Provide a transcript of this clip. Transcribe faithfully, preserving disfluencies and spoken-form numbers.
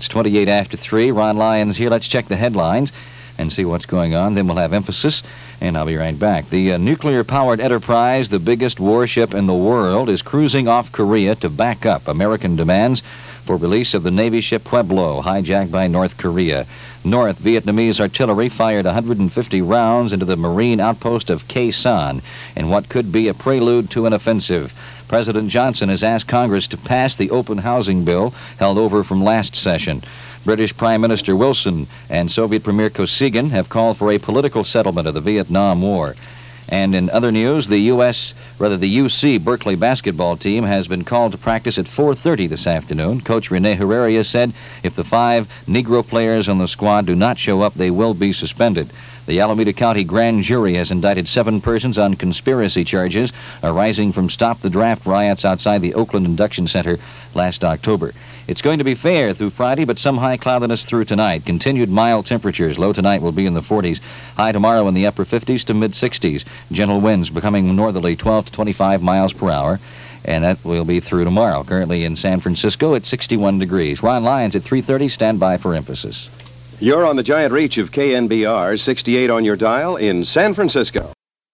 It's twenty-eight after three. Ron Lyons here. Let's check the headlines and see what's going on. Then we'll have emphasis, and I'll be right back. The uh, nuclear-powered Enterprise, the biggest warship in the world, is cruising off Korea to back up American demands for release of the Navy ship Pueblo, hijacked by North Korea. North Vietnamese artillery fired one hundred fifty rounds into the marine outpost of Khe Sanh in what could be a prelude to an offensive. President Johnson has asked Congress to pass the open housing bill held over from last session. British Prime Minister Wilson and Soviet Premier Kosygin have called for a political settlement of the Vietnam War. And in other news, the U S, rather the U C Berkeley basketball team has been called to practice at four thirty this afternoon. Coach Rene Heredia said if the five Negro players on the squad do not show up, they will be suspended. The Alameda County Grand Jury has indicted seven persons on conspiracy charges arising from Stop the Draft riots outside the Oakland Induction Center last October. It's going to be fair through Friday, but some high cloudiness through tonight. Continued mild temperatures. Low tonight will be in the forties. High tomorrow in the upper fifties to mid-sixties. Gentle winds becoming northerly twelve to twenty-five miles per hour. And that will be through tomorrow. Currently in San Francisco at sixty-one degrees. Ron Lyons at three thirty. Stand by for emphasis. You're on the giant reach of K N B R, sixty-eight on your dial in San Francisco.